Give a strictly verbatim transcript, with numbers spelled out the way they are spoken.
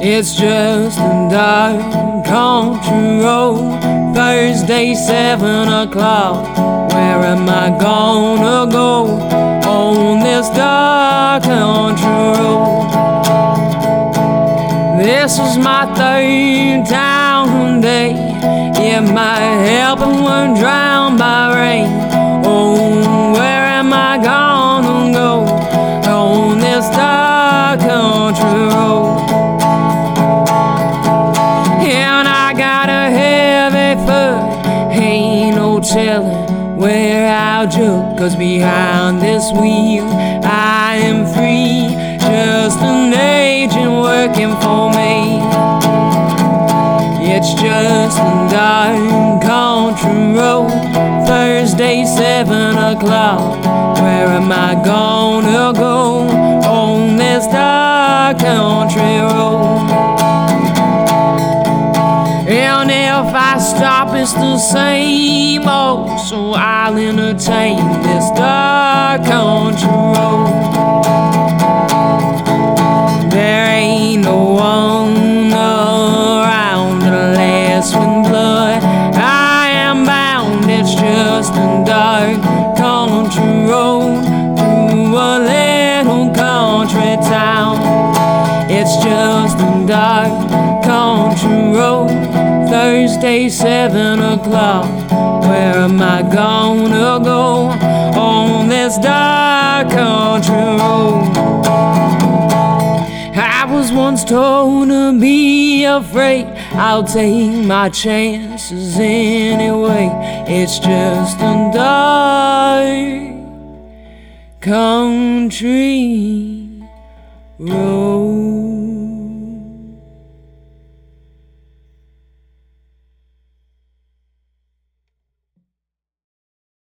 It's just a dark country road. Thursday, seven o'clock. Where am I gonna go on this dark country road? This is my third town day. Yeah, my helping one drowned by rain. Oh, where am I gonna go on this dark country road? And I got a heavy foot, ain't no telling where I'll joke, 'cause behind this wheel I am free, just an agent working for me. It's just a dark country road. Thursday, seven o'clock. Where am I gonna go on this dark country road? And if I stop, it's the same old, so I'll entertain this dark country road. There ain't no one around unless with blood I am bound. It's just a dark country road through a little country town. It's just a dark country road. Thursday, seven o'clock. Where am I gonna go on this dark country road? I was once told to be afraid. I'll take my chances anyway. It's just a dark country road.